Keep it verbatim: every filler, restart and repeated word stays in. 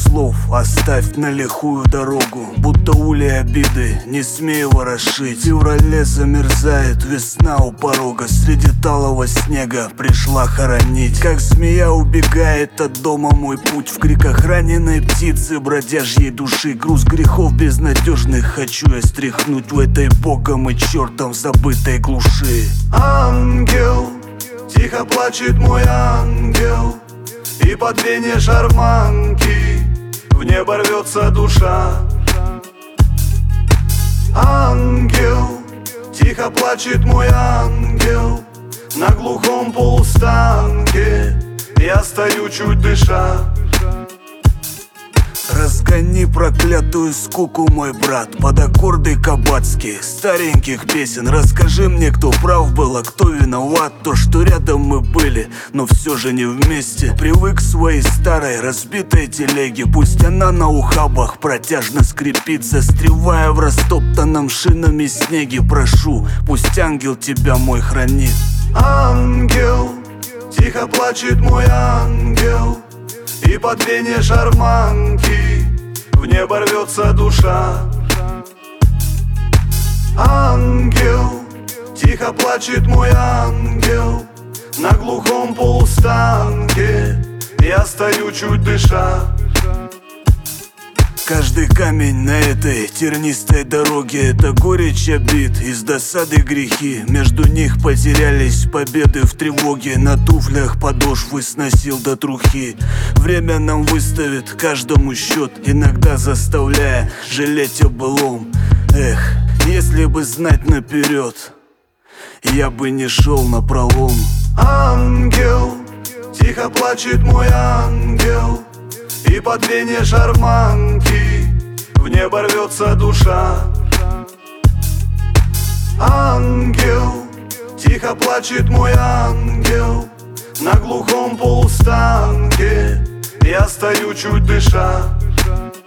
слов оставь на лихую дорогу, будто улей обиды, не смей ворошить. В феврале замерзает весна у порога, среди талого снега пришла хоронить. Как змея убегает от дома мой путь, в криках раненой птицы бродяжьей души. Груз грехов безнадежных хочу я стряхнуть в этой богом и чертом забытой глуши. Ангел, тихо плачет мой ангел, и по пене шарманки в небо рвется душа. Ангел, тихо плачет мой ангел, на глухом полустанке я стою, чуть дыша. Разгони проклятую скуку, мой брат, под аккорды кабацкие стареньких песен. Расскажи мне, кто прав был, а кто виноват. То, что рядом мы были, но все же не вместе. Привык к своей старой разбитой телеге, пусть она на ухабах протяжно скрипит, застревая в растоптанном шинами снеге. Прошу, пусть ангел тебя мой хранит. Ангел, тихо плачет мой ангел, и по пене шарманки в небо рвется душа. Ангел, тихо плачет мой ангел, на глухом полустанке я стою, чуть дыша. Каждый камень на этой тернистой дороге — это горечь обид, из досады грехи. Между них потерялись победы в тревоге, на туфлях подошвы сносил до трухи. Время нам выставит каждому счет, иногда заставляя жалеть о былом. Эх, если бы знать наперед, я бы не шел напролом. Ангел, тихо плачет мой ангел, и по пене шарманки в небо рвется душа. Ангел, тихо плачет мой ангел, на глухом полустанке я стою, чуть дыша.